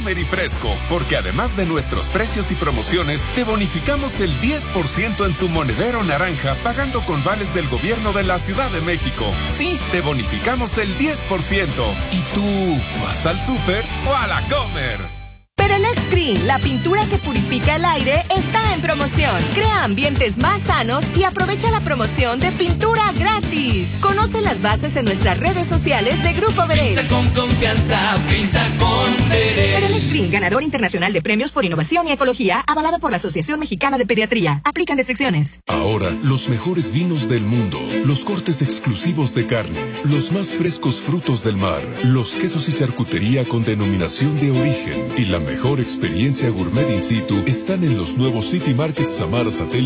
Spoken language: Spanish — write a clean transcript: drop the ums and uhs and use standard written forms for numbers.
Comer y Fresco, porque además de nuestros precios y promociones, te bonificamos el 10% en tu monedero naranja pagando con vales del gobierno de la Ciudad de México. Sí, te bonificamos el 10%. ¿Y tú vas al súper o a la Comer? Perelex Green, la pintura que purifica el aire, está en promoción. Crea ambientes más sanos y aprovecha la promoción de pintura gratis. Conoce las bases en nuestras redes sociales de Grupo Verel. Pinta con confianza, pinta con Verel. Perelex Green, ganador internacional de premios por innovación y ecología, avalado por la Asociación Mexicana de Pediatría. Aplican restricciones. Ahora, los mejores vinos del mundo, los cortes exclusivos de carne, los más frescos frutos del mar, los quesos y charcutería con denominación de origen y la mejor experiencia gourmet in situ están en los nuevos City Market Samara Satélite